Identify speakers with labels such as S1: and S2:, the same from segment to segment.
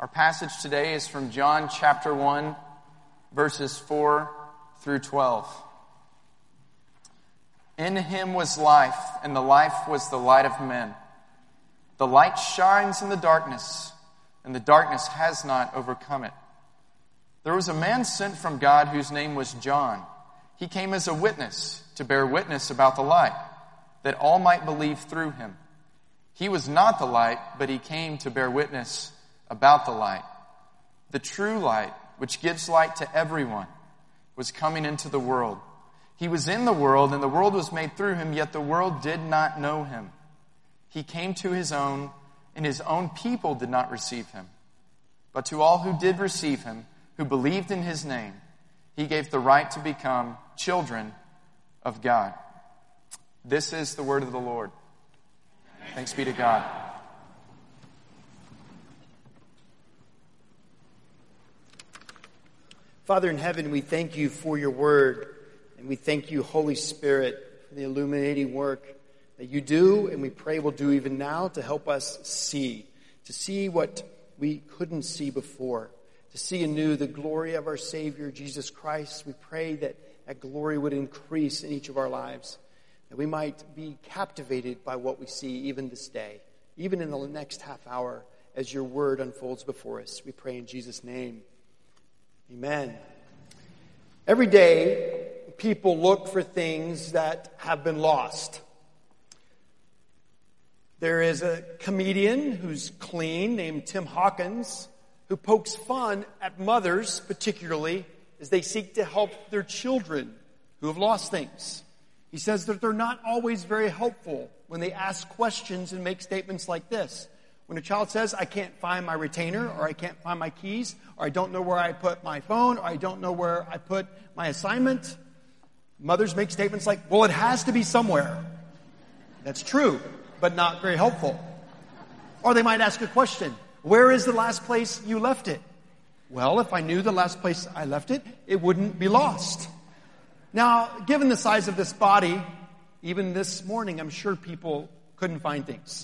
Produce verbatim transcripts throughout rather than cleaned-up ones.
S1: Our passage today is from John chapter one, verses four through twelve. In him was life, and the life was the light of men. The light shines in the darkness, and the darkness has not overcome it. There was a man sent from God whose name was John. He came as a witness to bear witness about the light, that all might believe through him. He was not the light, but he came to bear witness about the light. The true light, which gives light to everyone, was coming into the world. He was in the world, and the world was made through him, yet the world did not know him. He came to his own, and his own people did not receive him. But to all who did receive him, who believed in his name, he gave the right to become children of God. This is the word of the Lord. Thanks be to God.
S2: Father in heaven, we thank you for your word, and we thank you, Holy Spirit, for the illuminating work that you do, and we pray will do even now to help us see, to see what we couldn't see before, to see anew the glory of our Savior, Jesus Christ. We pray that that glory would increase in each of our lives, that we might be captivated by what we see even this day, even in the next half hour as your word unfolds before us. We pray in Jesus' name. Amen. Every day, people look for things that have been lost. There is a comedian who's clean named Tim Hawkins who pokes fun at mothers, particularly, as they seek to help their children who have lost things. He says that they're not always very helpful when they ask questions and make statements like this. When a child says, I can't find my retainer, or I can't find my keys, or I don't know where I put my phone, or I don't know where I put my assignment, mothers make statements like, well, it has to be somewhere. That's true, but not very helpful. Or they might ask a question, where is the last place you left it? Well, if I knew the last place I left it, it wouldn't be lost. Now, given the size of this body, even this morning, I'm sure people couldn't find things.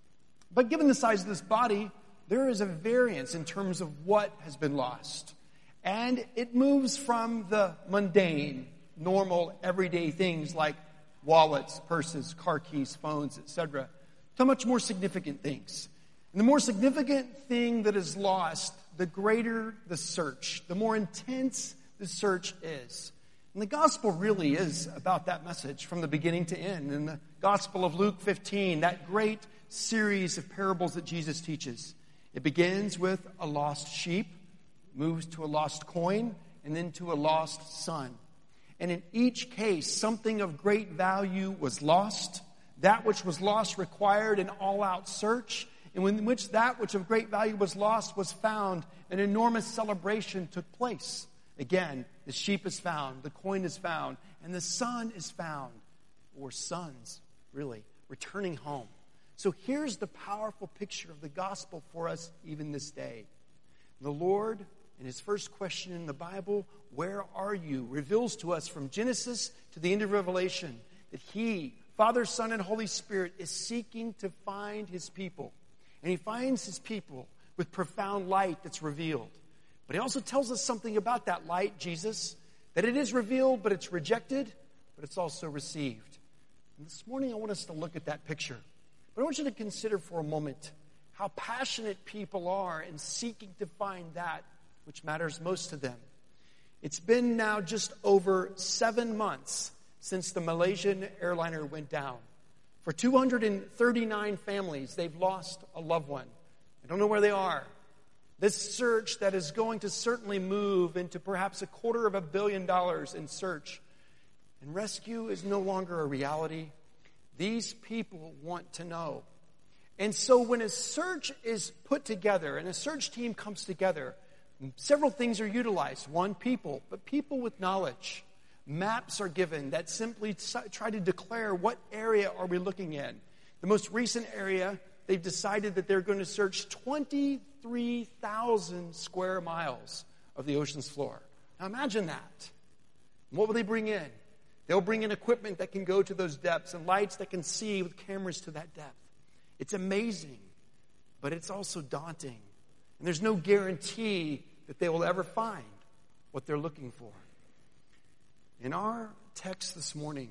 S2: But given the size of this body, there is a variance in terms of what has been lost. And it moves from the mundane, normal, everyday things like wallets, purses, car keys, phones, et cetera, to much more significant things. And the more significant thing that is lost, the greater the search, the more intense the search is. And the gospel really is about that message from the beginning to end. In the Gospel of Luke fifteen, that great series of parables that Jesus teaches. It begins with a lost sheep, moves to a lost coin, and then to a lost son. And in each case, something of great value was lost. That which was lost required an all-out search. And in which that which of great value was lost was found, an enormous celebration took place. Again, the sheep is found, the coin is found, and the son is found, or sons, really, returning home. So here's the powerful picture of the gospel for us even this day. The Lord, in his first question in the Bible, where are you, reveals to us from Genesis to the end of Revelation that he, Father, Son, and Holy Spirit, is seeking to find his people. And he finds his people with profound light that's revealed. But he also tells us something about that light, Jesus, that it is revealed, but it's rejected, but it's also received. And this morning I want us to look at that picture. But I want you to consider for a moment how passionate people are in seeking to find that which matters most to them. It's been now just over seven months since the Malaysian airliner went down. For two hundred thirty-nine families, they've lost a loved one. I don't know where they are. This search that is going to certainly move into perhaps a quarter of a billion dollars in search. And rescue is no longer a reality. These people want to know. And so when a search is put together and a search team comes together, several things are utilized. One, people, but people with knowledge. Maps are given that simply try to declare what area are we looking in. The most recent area, they've decided that they're going to search twenty-three thousand square miles of the ocean's floor. Now imagine that. What will they bring in? They'll bring in equipment that can go to those depths and lights that can see with cameras to that depth. It's amazing, but it's also daunting. And there's no guarantee that they will ever find what they're looking for. In our text this morning,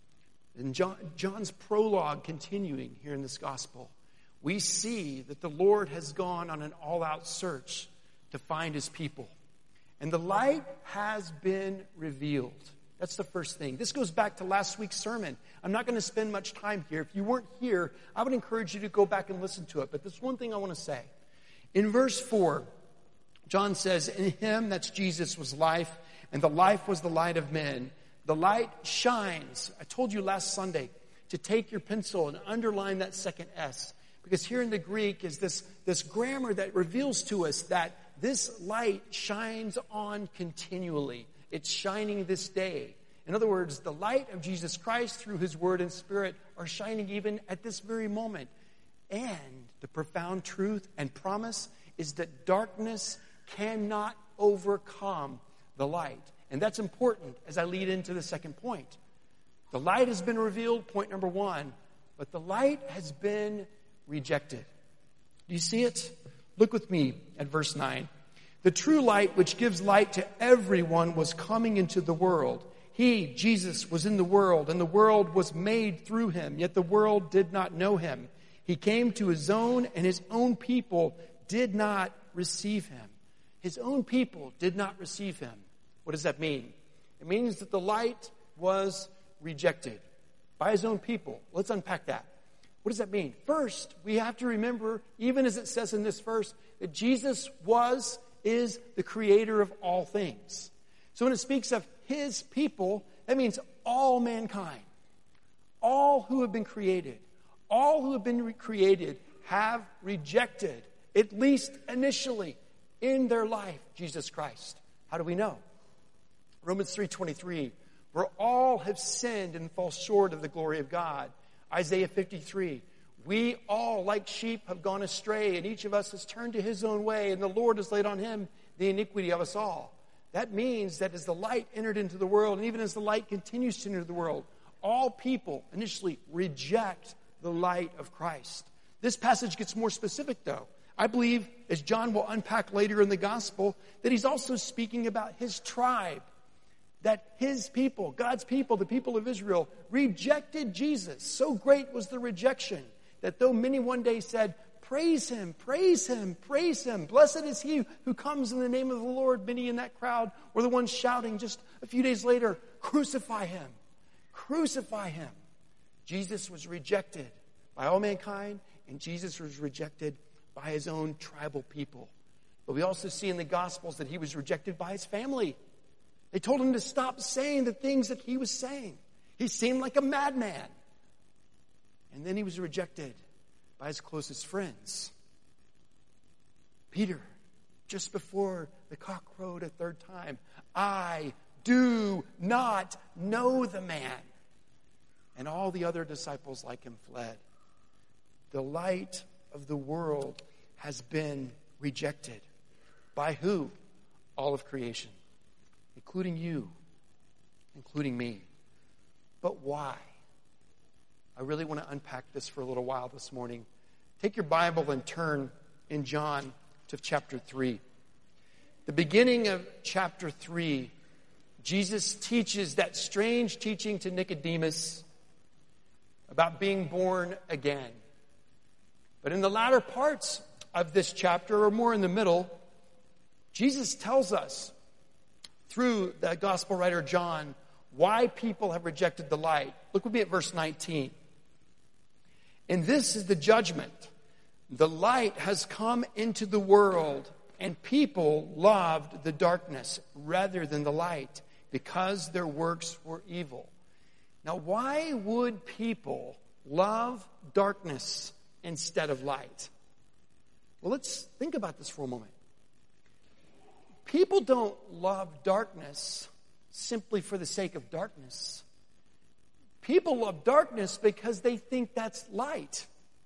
S2: in John, John's prologue continuing here in this gospel, we see that the Lord has gone on an all-out search to find his people. And the light has been revealed. That's the first thing. This goes back to last week's sermon. I'm not going to spend much time here. If you weren't here, I would encourage you to go back and listen to it. But there's one thing I want to say. In verse four, John says, in him, that's Jesus, was life, and the life was the light of men. The light shines. I told you last Sunday to take your pencil and underline that second S. Because here in the Greek is this, this grammar that reveals to us that this light shines on continually. It's shining this day. In other words, the light of Jesus Christ through his word and spirit are shining even at this very moment. And the profound truth and promise is that darkness cannot overcome the light. And that's important as I lead into the second point. The light has been revealed, point number one, but the light has been rejected. Do you see it? Look with me at verse nine. The true light which gives light to everyone was coming into the world. He, Jesus, was in the world, and the world was made through him, yet the world did not know him. He came to his own, and his own people did not receive him. His own people did not receive him. What does that mean? It means that the light was rejected by his own people. Let's unpack that. What does that mean? First, we have to remember, even as it says in this verse, that Jesus was, is the creator of all things. So when it speaks of his people, that means all mankind. All who have been created. All who have been re- created have rejected, at least initially, in their life, Jesus Christ. How do we know? Romans three twenty-three, for all have sinned and fall short of the glory of God. Isaiah fifty-three, we all like sheep have gone astray, and each of us has turned to his own way, and the Lord has laid on him the iniquity of us all. That means that as the light entered into the world, and even as the light continues to enter the world, all people initially reject the light of Christ. This passage gets more specific, though. I believe, as John will unpack later in the gospel, that he's also speaking about his tribe. That his people, God's people, the people of Israel, rejected Jesus. So great was the rejection that though many one day said, praise him, praise him, praise him. Blessed is he who comes in the name of the Lord. Many in that crowd were the ones shouting just a few days later, crucify him, crucify him. Jesus was rejected by all mankind, and Jesus was rejected by his own tribal people. But we also see in the Gospels that he was rejected by his family. They told him to stop saying the things that he was saying. He seemed like a madman. And then he was rejected by his closest friends. Peter, just before the cock crowed a third time, I do not know the man. And all the other disciples like him fled. The light of the world has been rejected. By who? All of creation. Including you, including me. But why? I really want to unpack this for a little while this morning. Take your Bible and turn in John to chapter three. The beginning of chapter three, Jesus teaches that strange teaching to Nicodemus about being born again. But in the latter parts of this chapter, or more in the middle, Jesus tells us through the gospel writer John why people have rejected the light. Look with me at verse nineteen. And this is the judgment. The light has come into the world, and people loved the darkness rather than the light, because their works were evil. Now, why would people love darkness instead of light? Well, let's think about this for a moment. People don't love darkness simply for the sake of darkness. People love darkness because they think that's light.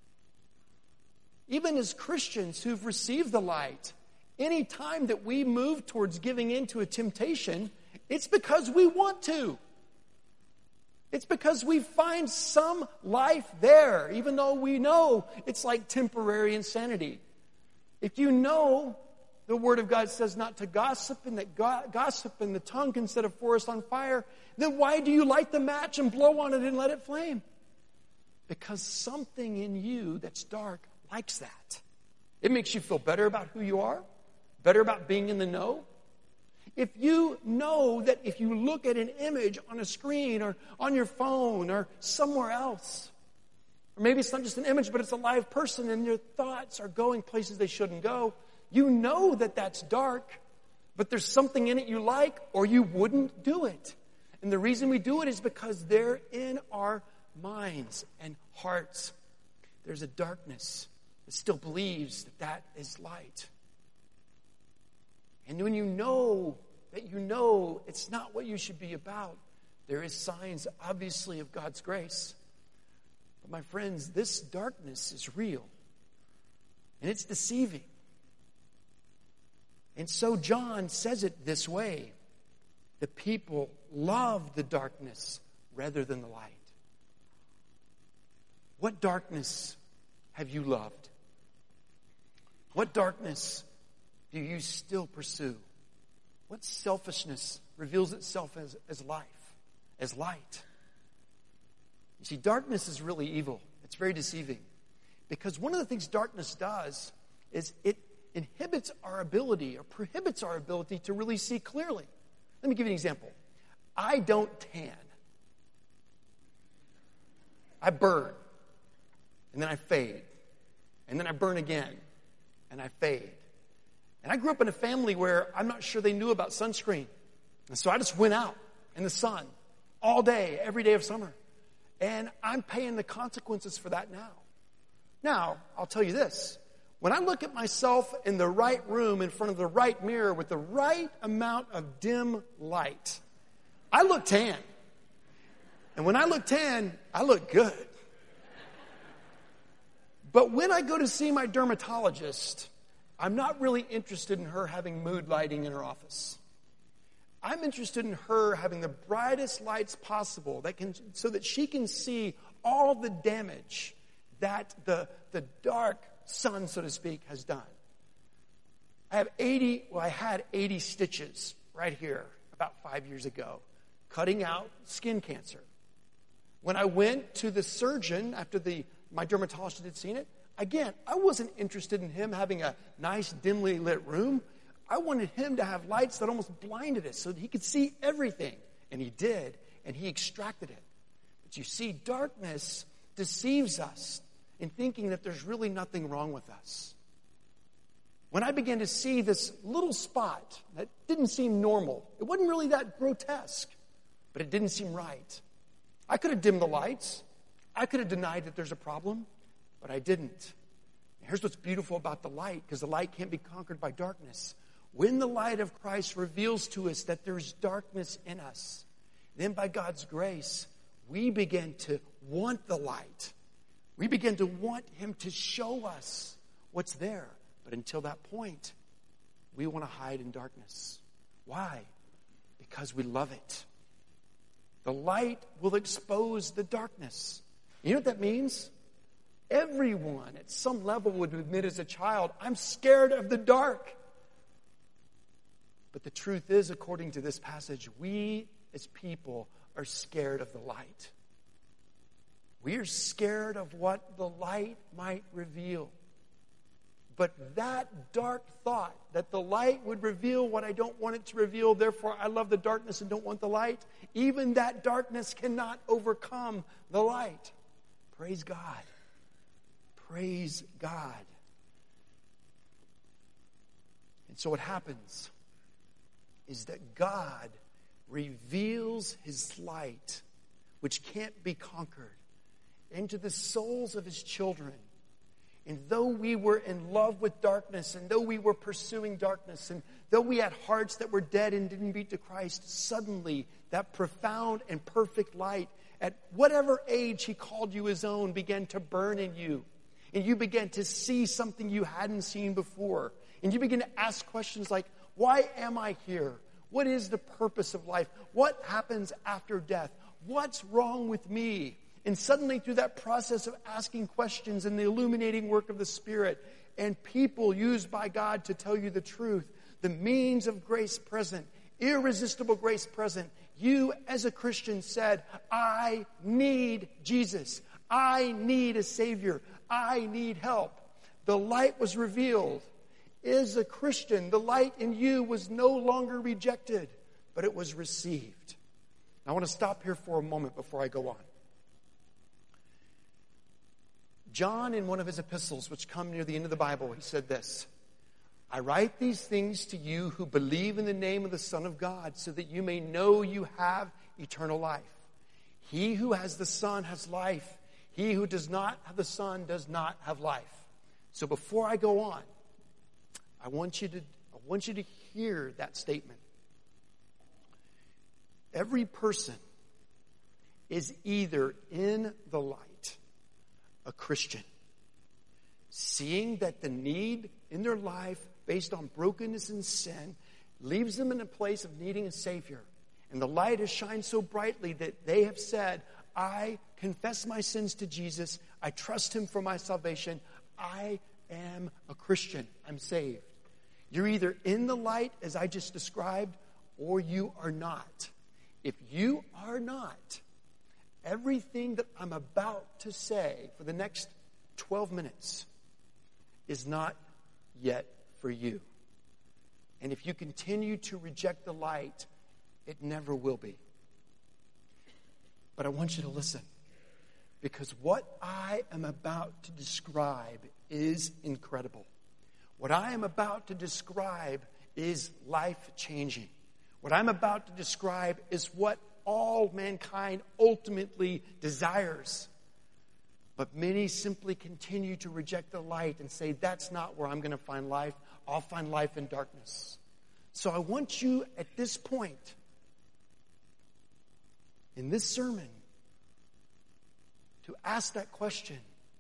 S2: Even as Christians who've received the light, any time that we move towards giving in to a temptation, it's because we want to. It's because we find some life there, even though we know it's like temporary insanity. If you know the Word of God says not to gossip, and that go- gossip and the tongue can set a forest on fire, then why do you light the match and blow on it and let it flame? Because something in you that's dark likes that. It makes you feel better about who you are, better about being in the know. If you know that if you look at an image on a screen or on your phone or somewhere else, or maybe it's not just an image, but it's a live person and your thoughts are going places they shouldn't go, you know that that's dark, but there's something in it you like or you wouldn't do it. And the reason we do it is because they're in our minds and hearts. There's a darkness that still believes that that is light. And when you know that you know it's not what you should be about, there is signs, obviously, of God's grace. But my friends, this darkness is real. And it's deceiving. And so John says it this way. The people love the darkness rather than the light. What darkness have you loved? What darkness do you still pursue? What selfishness reveals itself as, as life, as light? You see, darkness is really evil. It's very deceiving. Because one of the things darkness does is it inhibits our ability or prohibits our ability to really see clearly. Let me give you an example. I don't tan. I burn. And then I fade. And then I burn again. And I fade. And I grew up in a family where I'm not sure they knew about sunscreen. And so I just went out in the sun all day, every day of summer. And I'm paying the consequences for that now. Now, I'll tell you this. When I look at myself in the right room, in front of the right mirror, with the right amount of dim light, I look tan. And when I look tan, I look good. But when I go to see my dermatologist, I'm not really interested in her having mood lighting in her office. I'm interested in her having the brightest lights possible that can, so that she can see all the damage that the, the dark sun, so to speak, has done. I have eighty, well, I had eighty stitches right here about five years ago, cutting out skin cancer. When I went to the surgeon after the my dermatologist had seen it, again, I wasn't interested in him having a nice, dimly lit room. I wanted him to have lights that almost blinded us so that he could see everything. And he did, and he extracted it. But you see, darkness deceives us in thinking that there's really nothing wrong with us. When I began to see this little spot that didn't seem normal, it wasn't really that grotesque, but it didn't seem right. I could have dimmed the lights. I could have denied that there's a problem, but I didn't. Here's what's beautiful about the light, because the light can't be conquered by darkness. When the light of Christ reveals to us that there's darkness in us, then by God's grace, we begin to want the light. We begin to want Him to show us what's there. But until that point, we want to hide in darkness. Why? Because we love it. The light will expose the darkness. You know what that means? Everyone at some level would admit as a child, I'm scared of the dark. But the truth is, according to this passage, we as people are scared of the light. We are scared of what the light might reveal. But that dark thought, that the light would reveal what I don't want it to reveal, therefore I love the darkness and don't want the light, even that darkness cannot overcome the light. Praise God. Praise God. And so what happens is that God reveals His light, which can't be conquered, into the souls of His children. And though we were in love with darkness, and though we were pursuing darkness, and though we had hearts that were dead and didn't beat to Christ, suddenly that profound and perfect light, at whatever age He called you His own, began to burn in you. And you began to see something you hadn't seen before. And you begin to ask questions like, why am I here? What is the purpose of life? What happens after death? What's wrong with me? And suddenly through that process of asking questions and the illuminating work of the Spirit, and people used by God to tell you the truth. The means of grace present, irresistible grace present. You as a Christian said, I need Jesus. I need a Savior. I need help. The light was revealed. As a Christian, the light in you was no longer rejected, but it was received. I want to stop here for a moment before I go on. John, in one of his epistles, which come near the end of the Bible, he said this, I write these things to you who believe in the name of the Son of God, so that you may know you have eternal life. He who has the Son has life. He who does not have the Son does not have life. So before I go on, I want you to, I want you to hear that statement. Every person is either in the light, a Christian, seeing that the need in their life based on brokenness and sin leaves them in a place of needing a Savior. And the light has shined so brightly that they have said, I confess my sins to Jesus. I trust Him for my salvation. I am a Christian. I'm saved. You're either in the light, as I just described, or you are not. If you are not, everything that I'm about to say for the next twelve minutes is not yet for you. And if you continue to reject the light, it never will be. But I want you to listen, because what I am about to describe is incredible. What I am about to describe is life-changing. What I'm about to describe is what all mankind ultimately desires. But many simply continue to reject the light and say, that's not where I'm going to find life. I'll find life in darkness. So I want you at this point, in this sermon, to ask that question.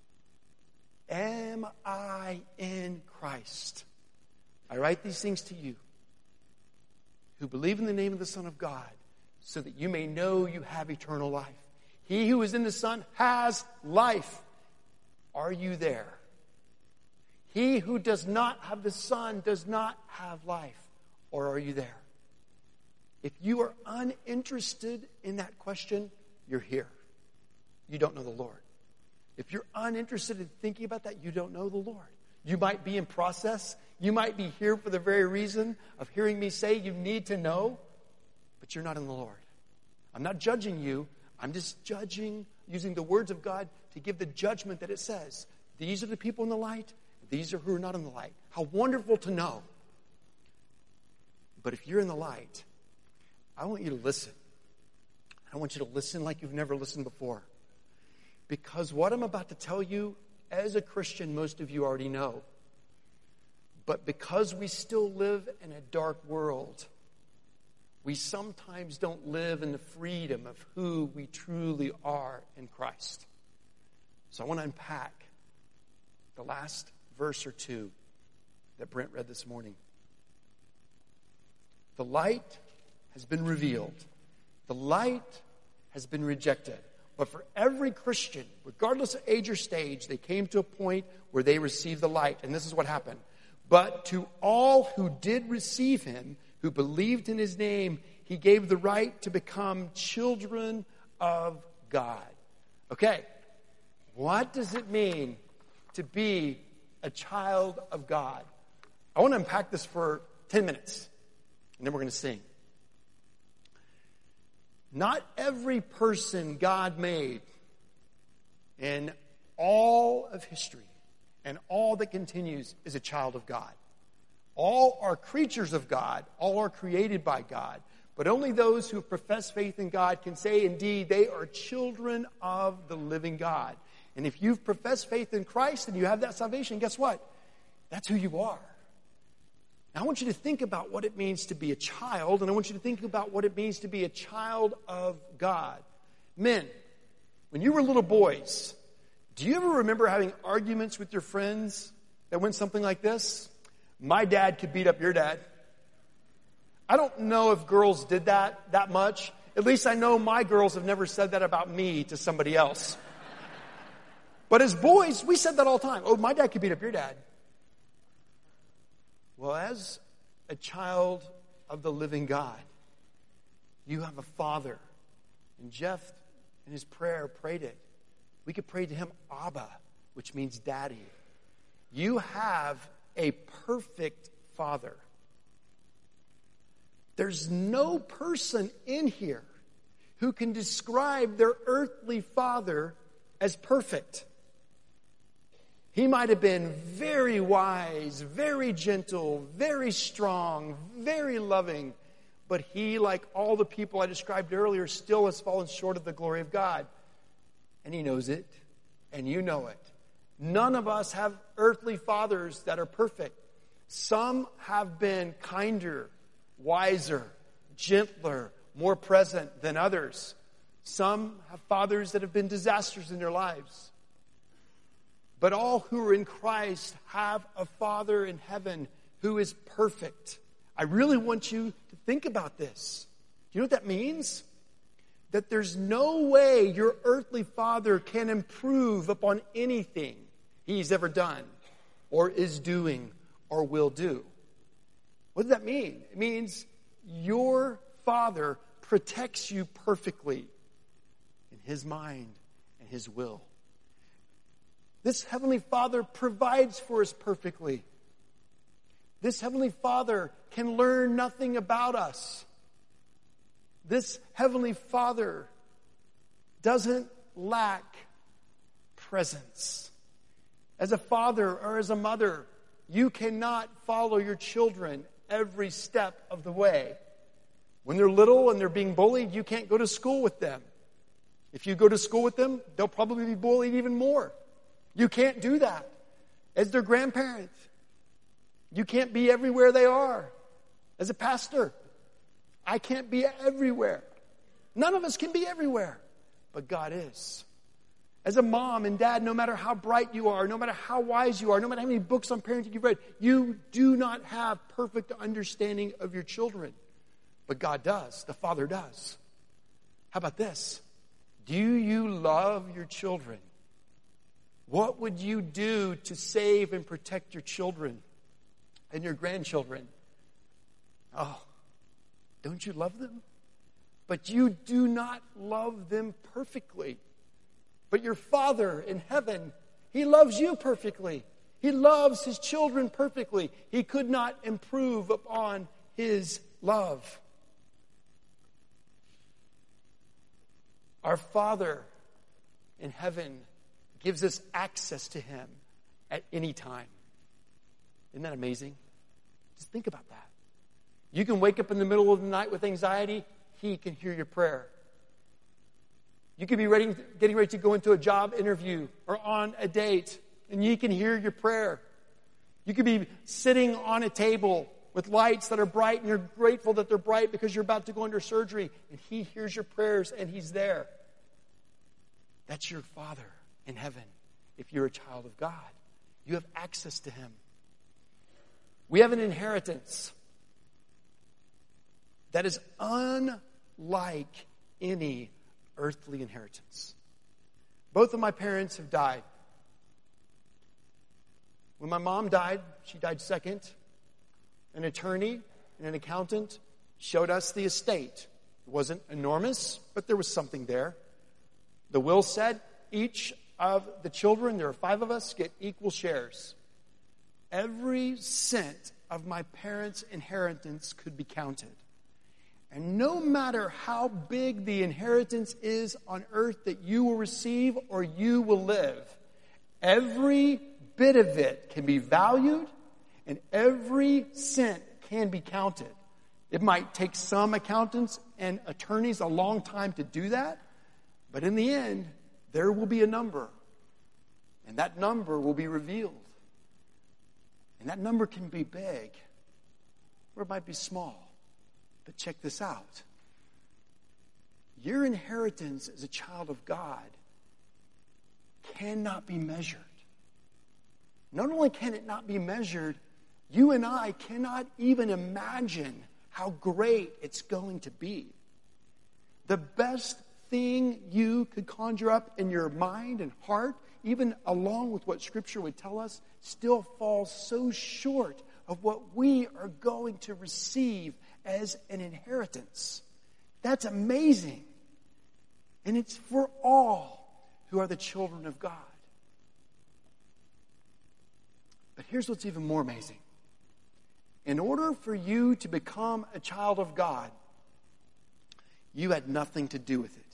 S2: Am I in Christ? I write these things to you who believe in the name of the Son of God, so that you may know you have eternal life. He who is in the Son has life. Are you there? He who does not have the Son does not have life. Or are you there? If you are uninterested in that question, you're here. You don't know the Lord. If you're uninterested in thinking about that, you don't know the Lord. You might be in process. You might be here for the very reason of hearing me say you need to know, but you're not in the Lord. I'm not judging you. I'm just judging, using the words of God to give the judgment that it says. These are the people in the light. These are who are not in the light. How wonderful to know. But if you're in the light, I want you to listen. I want you to listen like you've never listened before. Because what I'm about to tell you, as a Christian, most of you already know. But because we still live in a dark world, we sometimes don't live in the freedom of who we truly are in Christ. So I want to unpack the last verse or two that Brent read this morning. The light has been revealed. The light has been rejected. But for every Christian, regardless of age or stage, they came to a point where they received the light. And this is what happened. But to all who did receive Him, who believed in His name, He gave the right to become children of God. Okay, what does it mean to be a child of God? I want to unpack this for ten minutes, and then we're going to sing. Not every person God made in all of history and all that continues is a child of God. All are creatures of God. All are created by God. But only those who profess faith in God can say, indeed, they are children of the living God. And if you've professed faith in Christ and you have that salvation, guess what? That's who you are. Now, I want you to think about what it means to be a child, and I want you to think about what it means to be a child of God. Men, when you were little boys, do you ever remember having arguments with your friends that went something like this? My dad could beat up your dad. I don't know if girls did that that much. At least I know my girls have never said that about me to somebody else. But as boys, we said that all the time. Oh, my dad could beat up your dad. Well, as a child of the living God, you have a Father. And Jeff, in his prayer, prayed it. We could pray to him, Abba, which means daddy. You have a perfect Father. There's no person in here who can describe their earthly father as perfect. He might have been very wise, very gentle, very strong, very loving, but he, like all the people I described earlier, still has fallen short of the glory of God. And he knows it, and you know it. None of us have earthly fathers that are perfect. Some have been kinder, wiser, gentler, more present than others. Some have fathers that have been disasters in their lives. But all who are in Christ have a Father in heaven who is perfect. I really want you to think about this. Do you know what that means? That there's no way your earthly father can improve upon anything he's ever done or is doing or will do. What does that mean? It means your Father protects you perfectly in his mind and his will. This Heavenly Father provides for us perfectly. This Heavenly Father can learn nothing about us. This Heavenly Father doesn't lack presence. As a father or as a mother, you cannot follow your children every step of the way. When they're little and they're being bullied, you can't go to school with them. If you go to school with them, they'll probably be bullied even more. You can't do that. As their grandparent, you can't be everywhere they are. As a pastor, I can't be everywhere. None of us can be everywhere, but God is. As a mom and dad, no matter how bright you are, no matter how wise you are, no matter how many books on parenting you've read, you do not have perfect understanding of your children. But God does. The Father does. How about this? Do you love your children? What would you do to save and protect your children and your grandchildren? Oh, don't you love them? But you do not love them perfectly. But your Father in heaven, he loves you perfectly. He loves his children perfectly. He could not improve upon his love. Our Father in heaven gives us access to him at any time. Isn't that amazing? Just think about that. You can wake up in the middle of the night with anxiety. He can hear your prayer. You could be ready, getting ready to go into a job interview or on a date, and he can hear your prayer. You could be sitting on a table with lights that are bright, and you're grateful that they're bright because you're about to go under surgery, and he hears your prayers, and he's there. That's your Father in heaven if you're a child of God. You have access to him. We have an inheritance that is unlike any earthly inheritance. Both of my parents have died. When my mom died, she died second. An attorney and an accountant showed us the estate. It wasn't enormous, but there was something there. The will said each of the children, there are five of us, get equal shares. Every cent of my parents' inheritance could be counted. And no matter how big the inheritance is on earth that you will receive or you will live, every bit of it can be valued and every cent can be counted. It might take some accountants and attorneys a long time to do that, but in the end, there will be a number, and that number will be revealed. And that number can be big, or it might be small. But check this out. Your inheritance as a child of God cannot be measured. Not only can it not be measured, you and I cannot even imagine how great it's going to be. The best thing you could conjure up in your mind and heart, even along with what Scripture would tell us, still falls so short of what we are going to receive as an inheritance. That's amazing. And it's for all who are the children of God. But here's what's even more amazing. In order for you to become a child of God, you had nothing to do with it.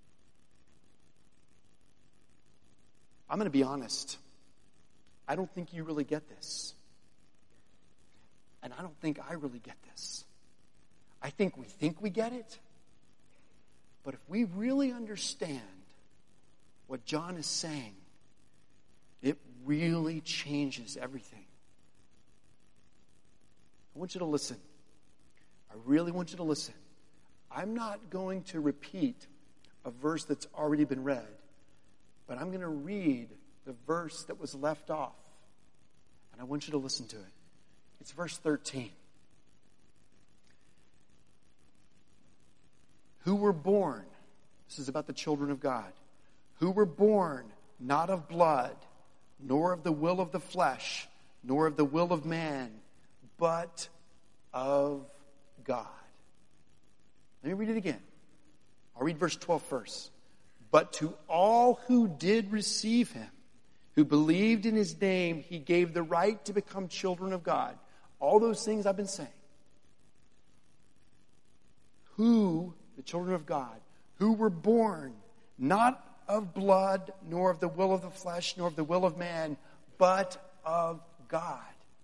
S2: I'm going to be honest. I don't think you really get this. And I don't think I really get this. I think we think we get it. But if we really understand what John is saying, it really changes everything. I want you to listen. I really want you to listen. I'm not going to repeat a verse that's already been read, but I'm going to read the verse that was left off. And I want you to listen to it. It's verse thirteen. Who were born, this is about the children of God, who were born not of blood, nor of the will of the flesh, nor of the will of man, but of God. Let me read it again. I'll read verse twelve first. But to all who did receive him, who believed in his name, he gave the right to become children of God. All those things I've been saying. Who, the children of God, who were born not of blood, nor of the will of the flesh, nor of the will of man, but of God.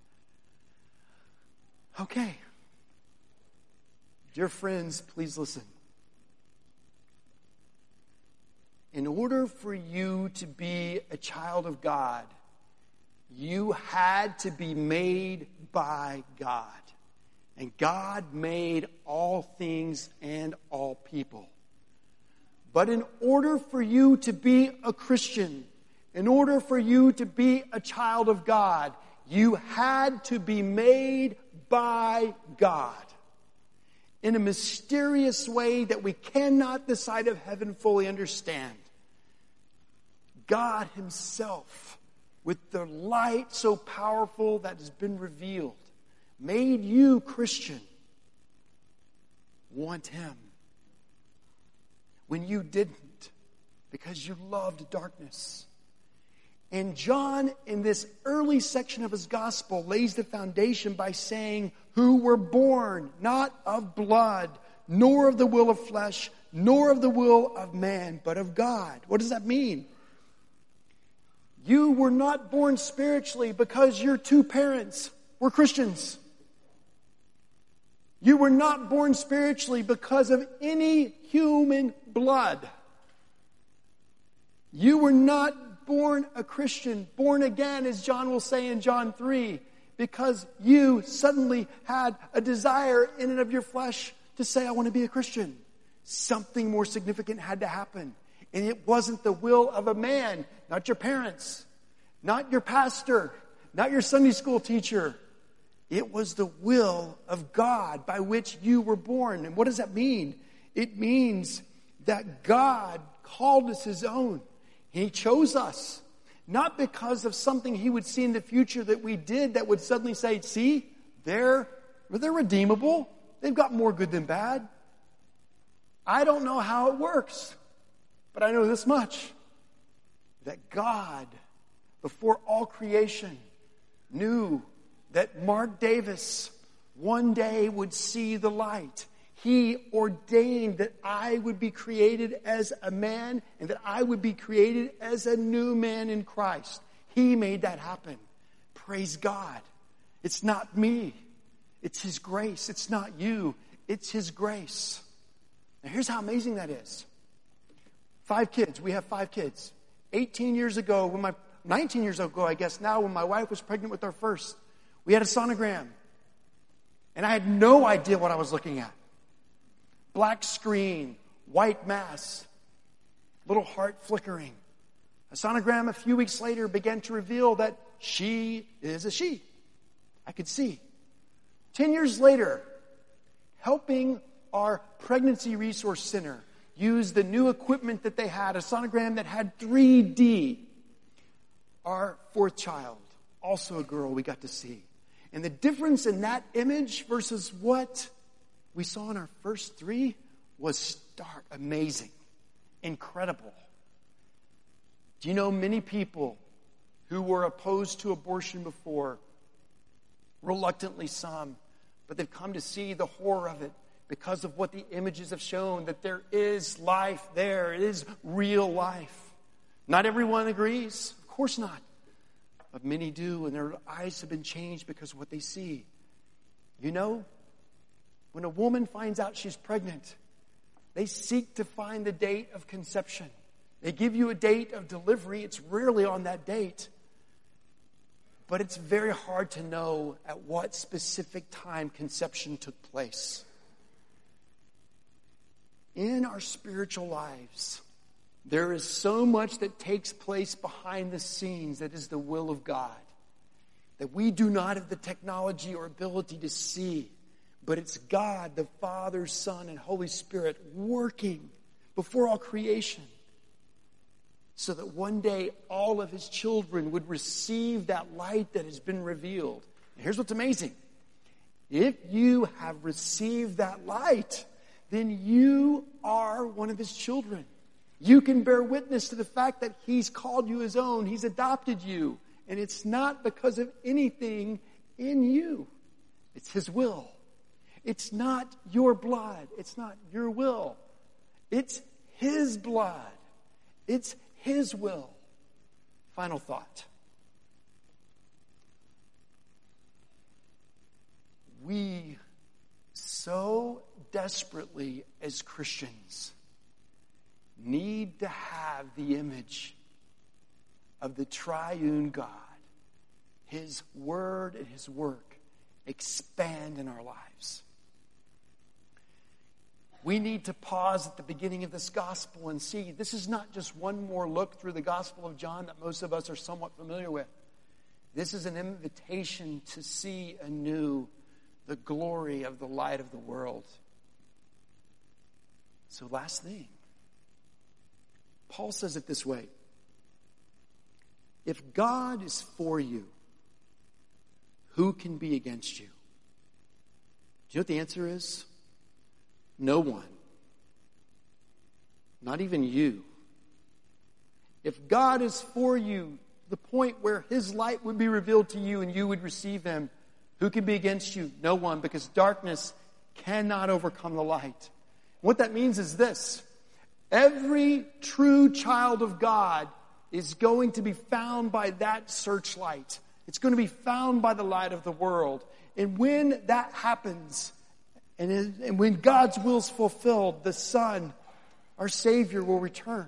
S2: Okay. Dear friends, please listen. In order for you to be a child of God, you had to be made by God. And God made all things and all people. But in order for you to be a Christian, in order for you to be a child of God, you had to be made by God. In a mysterious way that we cannot this side of heaven fully understand. God himself, with the light so powerful that has been revealed, made you, Christian, want him when you didn't, because you loved darkness. And John, in this early section of his gospel, lays the foundation by saying, who were born not of blood, nor of the will of flesh, nor of the will of man, but of God. What does that mean? You were not born spiritually because your two parents were Christians. You were not born spiritually because of any human blood. You were not born a Christian, born again, as John will say in John three, because you suddenly had a desire in and of your flesh to say, I want to be a Christian. Something more significant had to happen. And it wasn't the will of a man, not your parents, not your pastor, not your Sunday school teacher. It was the will of God by which you were born. And what does that mean? It means that God called us his own. He chose us. Not because of something he would see in the future that we did that would suddenly say, see, they're, they're redeemable. They've got more good than bad. I don't know how it works, but I know this much. That God, before all creation, knew that Mark Davis one day would see the light. He ordained that I would be created as a man and that I would be created as a new man in Christ. He made that happen. Praise God. It's not me. It's his grace. It's not you. It's his grace. Now here's how amazing that is. Five kids. We have five kids. eighteen years ago, when my, nineteen years ago, I guess now, when my wife was pregnant with our first, we had a sonogram. And I had no idea what I was looking at. Black screen, white mass, little heart flickering. A sonogram a few weeks later began to reveal that she is a she. I could see. Ten years later, helping our pregnancy resource center use the new equipment that they had, a sonogram that had three D. Our fourth child, also a girl, we got to see. And the difference in that image versus what we saw in our first three was stark, amazing, incredible. Do you know many people who were opposed to abortion before, reluctantly some, but they've come to see the horror of it because of what the images have shown, that there is life there. It is real life. Not everyone agrees. Of course not. But many do, and their eyes have been changed because of what they see. You know, when a woman finds out she's pregnant, they seek to find the date of conception. They give you a date of delivery. It's rarely on that date. But it's very hard to know at what specific time conception took place. In our spiritual lives, there is so much that takes place behind the scenes that is the will of God, that we do not have the technology or ability to see. But it's God, the Father, Son, and Holy Spirit working before all creation so that one day all of His children would receive that light that has been revealed. And here's what's amazing. If you have received that light, then you are one of His children. You can bear witness to the fact that He's called you His own. He's adopted you. And it's not because of anything in you. It's His will. It's not your blood. It's not your will. It's His blood. It's His will. Final thought. We so desperately as Christians need to have the image of the triune God, His word and His work expand in our lives. We need to pause at the beginning of this gospel and see this is not just one more look through the Gospel of John that most of us are somewhat familiar with. This is an invitation to see anew the glory of the light of the world. So last thing, Paul says it this way. If God is for you, who can be against you? Do you know what the answer is? No one. Not even you. If God is for you, the point where His light would be revealed to you and you would receive Him, who can be against you? No one, because darkness cannot overcome the light. What that means is this. Every true child of God is going to be found by that searchlight. It's going to be found by the light of the world. And when that happens, and, and when God's will is fulfilled, the Son, our Savior, will return.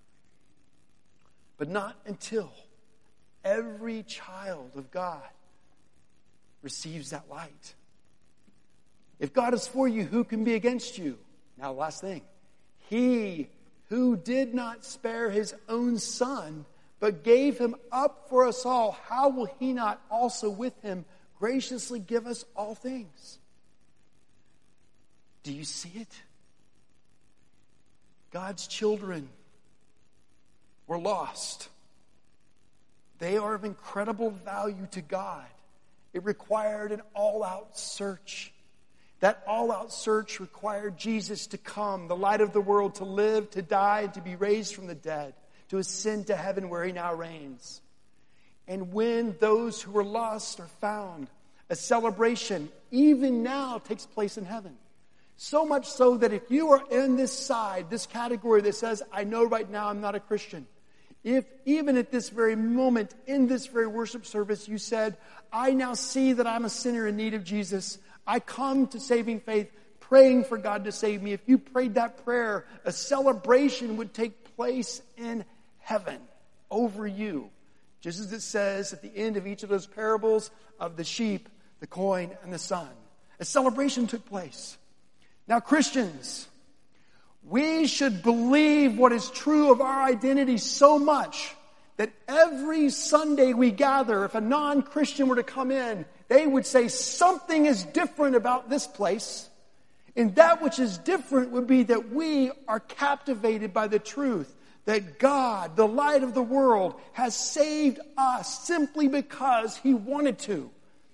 S2: But not until every child of God receives that light. If God is for you, who can be against you? Now, last thing. He who did not spare His own Son, but gave Him up for us all, how will He not also with Him graciously give us all things? Do you see it? God's children were lost. They are of incredible value to God. It required an all-out search. That all-out search required Jesus to come, the light of the world, to live, to die, and to be raised from the dead, to ascend to heaven where He now reigns. And when those who were lost are found, a celebration, even now, takes place in heaven. So much so that if you are in this side, this category that says, I know right now I'm not a Christian, if even at this very moment, in this very worship service, you said, I now see that I'm a sinner in need of Jesus, I come to saving faith, praying for God to save me. If you prayed that prayer, a celebration would take place in heaven over you. Just as it says at the end of each of those parables of the sheep, the coin, and the son. A celebration took place. Now, Christians, we should believe what is true of our identity so much that every Sunday we gather, if a non-Christian were to come in, they would say something is different about this place. And that which is different would be that we are captivated by the truth that God, the light of the world, has saved us simply because He wanted to.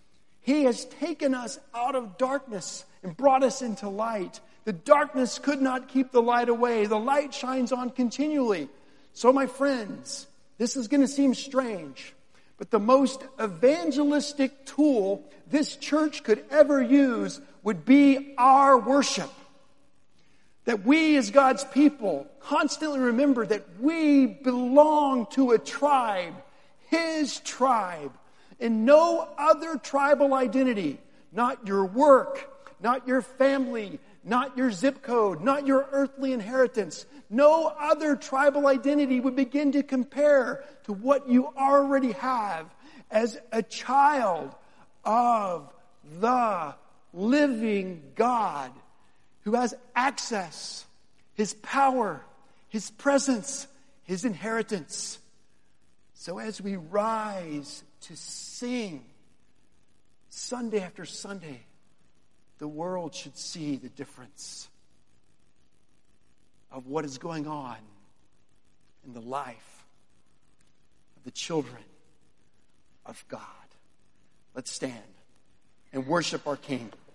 S2: He has taken us out of darkness and brought us into light. The darkness could not keep the light away. The light shines on continually. So my friends, this is going to seem strange, but the most evangelistic tool this church could ever use would be our worship. That we as God's people constantly remember that we belong to a tribe, His tribe, and no other tribal identity, not your work, not your family, not your zip code, not your earthly inheritance. No other tribal identity would begin to compare to what you already have as a child of the living God who has access, His power, His presence, His inheritance. So as we rise to sing Sunday after Sunday, the world should see the difference of what is going on in the life of the children of God. Let's stand and worship our King.